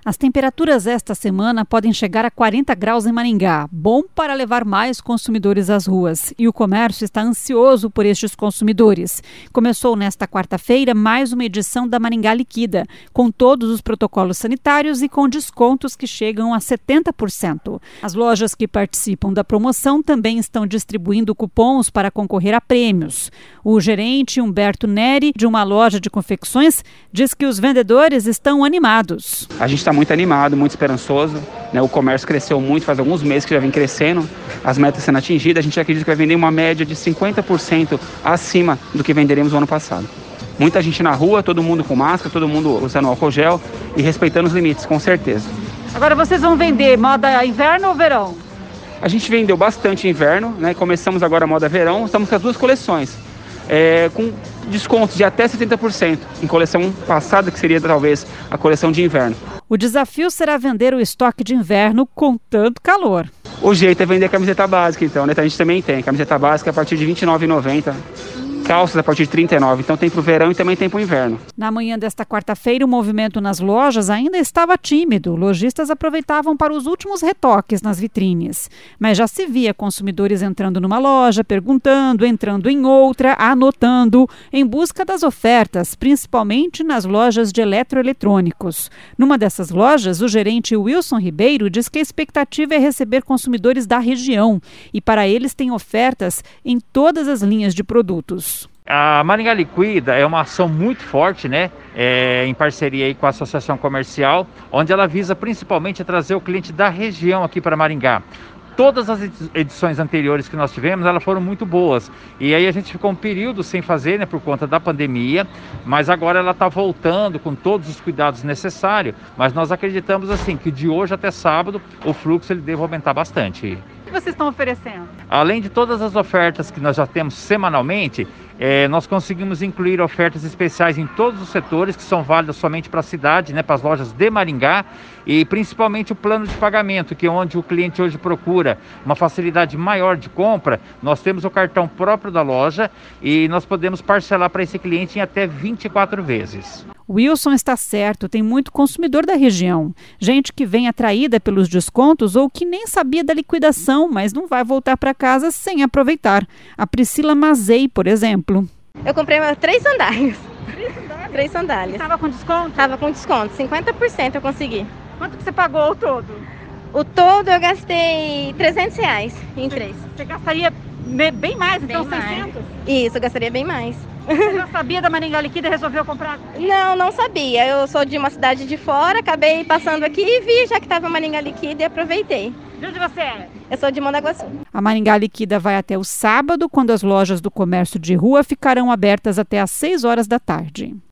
As temperaturas esta semana podem chegar a 40 graus em Maringá, bom para levar mais consumidores às ruas. E o comércio está ansioso por estes consumidores. Começou nesta quarta-feira mais uma edição da Maringá Liquida, com todos os protocolos sanitários e com descontos que chegam a 70%. As lojas que participam da promoção também estão distribuindo cupons para concorrer a prêmios. O gerente Humberto Neri, de uma loja de confecções, diz que os vendedores estão animados. A gente está muito animado, muito esperançoso, né? O comércio cresceu muito, faz alguns meses que já vem crescendo, as metas sendo atingidas. A gente acredita que vai vender uma média de 50% acima do que venderemos no ano passado. Muita gente na rua, todo mundo com máscara, todo mundo usando álcool gel e respeitando os limites, com certeza. Agora vocês vão vender moda inverno ou verão? A gente vendeu bastante inverno, né? Começamos agora a moda verão, estamos com as duas coleções. Com descontos de até 70% em coleção passada, que seria talvez a coleção de inverno. O desafio será vender o estoque de inverno com tanto calor. O jeito é vender camiseta básica, então, né? A gente também tem camiseta básica a partir de R$ 29,90. Calças a partir de R$ 39, então tem para o verão e também tem para o inverno. Na manhã desta quarta-feira, o movimento nas lojas ainda estava tímido. Lojistas aproveitavam para os últimos retoques nas vitrines. Mas já se via consumidores entrando numa loja, perguntando, entrando em outra, anotando, em busca das ofertas, principalmente nas lojas de eletroeletrônicos. Numa dessas lojas, o gerente Wilson Ribeiro diz que a expectativa é receber consumidores da região e para eles tem ofertas em todas as linhas de produtos. A Maringá Liquida é uma ação muito forte, né? Em parceria aí com a Associação Comercial, onde ela visa principalmente trazer o cliente da região aqui para Maringá. Todas as edições anteriores que nós tivemos, elas foram muito boas. E aí a gente ficou um período sem fazer, né, por conta da pandemia, mas agora ela está voltando com todos os cuidados necessários. Mas nós acreditamos assim que de hoje até sábado o fluxo ele deve aumentar bastante. O que vocês estão oferecendo? Além de todas as ofertas que nós já temos semanalmente, nós conseguimos incluir ofertas especiais em todos os setores que são válidas somente para a cidade, né, para as lojas de Maringá, e principalmente o plano de pagamento, que é onde o cliente hoje procura uma facilidade maior de compra. Nós temos o cartão próprio da loja e nós podemos parcelar para esse cliente em até 24 vezes. Wilson está certo, tem muito consumidor da região. Gente que vem atraída pelos descontos ou que nem sabia da liquidação, mas não vai voltar para casa sem aproveitar. A Priscila Mazei, por exemplo. Eu comprei 3 sandálias. 3 sandálias. Estava com desconto? Estava com desconto, 50% eu consegui. Quanto que você pagou o todo? O todo eu gastei R$300 em 3. Você gastaria bem mais, então bem 600? Mais. Isso, eu gastaria bem mais. Você já sabia da Maringá Liquida e resolveu comprar? Não sabia. Eu sou de uma cidade de fora, acabei passando aqui e vi já que estava Maringá Liquida e aproveitei. De onde você é? Eu sou de Mongaguaçu. A Maringá Liquida vai até o sábado, quando as lojas do comércio de rua ficarão abertas até às 6 horas da tarde.